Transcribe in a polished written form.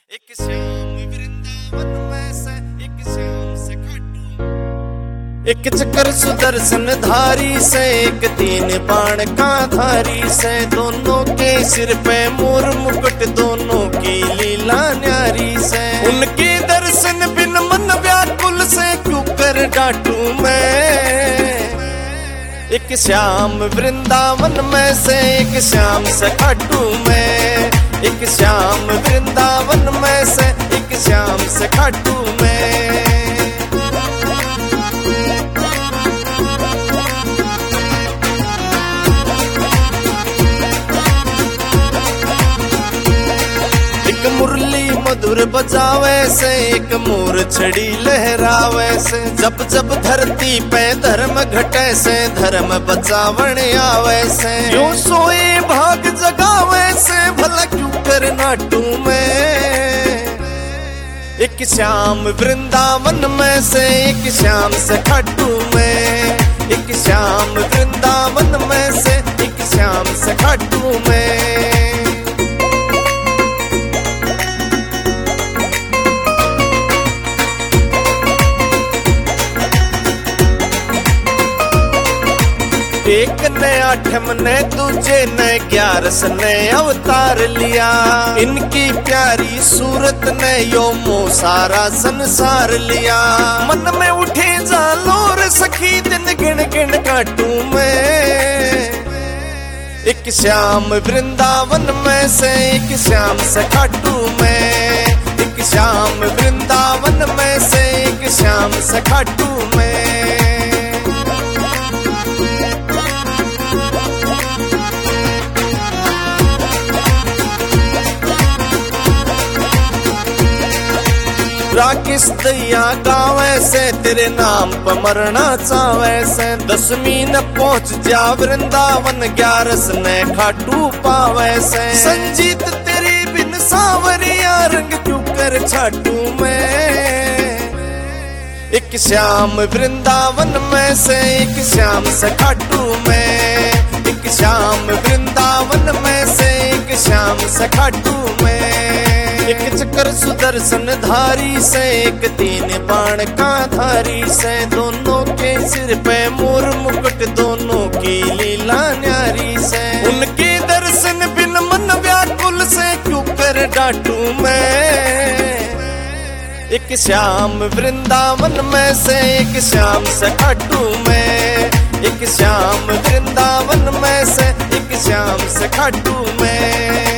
एक श्याम वृंदावन में से एक श्याम से खाटू, एक चक्र सुदर्शन धारी से एक तीन बाण का धारी से, दोनों के सिर पे मोर मुकुट दोनों की लीला न्यारी से। उनके दर्शन बिन मन व्याकुल से क्यों कर डांटू मैं। एक श्याम वृंदावन में से एक श्याम से खाटू मैं, एक श्याम वृंदावन में से एक श्याम से खाटू मैं। एक मुरली मधुर बजावे से एक मोर छड़ी लहरावे से, जब जब धरती पे धर्म घटे से धर्म बचावण आवे से। यूं सोए भाग जगावे से भला क्यों कर नाटू मैं। एक श्याम वृंदावन में से एक श्याम से खाटू मैं, एक श्याम वृंदावन में से एक श्याम से खाटू मैं। एक ने आठम ने दूजे ने 11 ने अवतार लिया, इनकी प्यारी सूरत ने यो मोह सारा संसार लिया। मन में उठे जालोर सखी दिन गिन गिन काटू मैं। एक श्याम वृंदावन में से एक श्याम से खाटू मैं, एक श्याम वृंदावन में से एक श्याम से खाटू मैं। राकेश दैया गावे से तेरे नाम पर मरना चावे से, 10वीं न पहुंच जा वृंदावन 11 ने खाटू पावे से। संजीत तेरी बिन सावरिया रंग क्यों कर छाटू मैं। एक श्याम वृंदावन में से एक श्याम से खाटू मैं, एक श्याम वृंदावन में से एक श्याम से खाटू मैं। एक चक्र सुदर्शन धारी से एक तीन बाण का धारी से, दोनों के सिर पे मोर मुकुट दोनों की लीला न्यारी से। उनके दर्शन बिन मन व्याकुल से क्यों कर डांटू मैं। एक श्याम वृंदावन में से एक श्याम से खाटू मैं, एक श्याम वृंदावन में से एक श्याम से खाटू मैं।